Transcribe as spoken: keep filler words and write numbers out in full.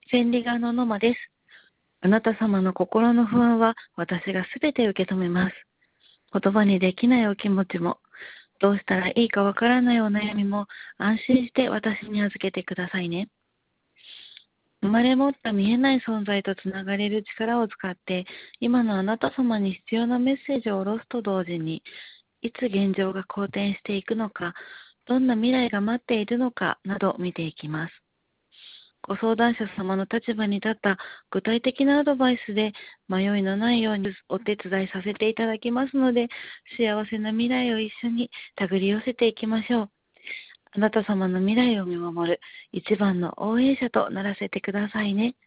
千里眼のノマです。あなた様の心の不安は私がすべて受け止めます。言葉にできないお気持ちも、どうしたらいいかわからないお悩みも、安心して私に預けてくださいね。生まれ持った見えない存在とつながれる力を使って、今のあなた様に必要なメッセージを下ろすと同時に、いつ現状が好転していくのか、どんな未来が待っているのかなど見ていきます。ご相談者様の立場に立った具体的なアドバイスで迷いのないようにお手伝いさせていただきますので、幸せな未来を一緒に手繰り寄せていきましょう。あなた様の未来を見守る一番の応援者とならせてくださいね。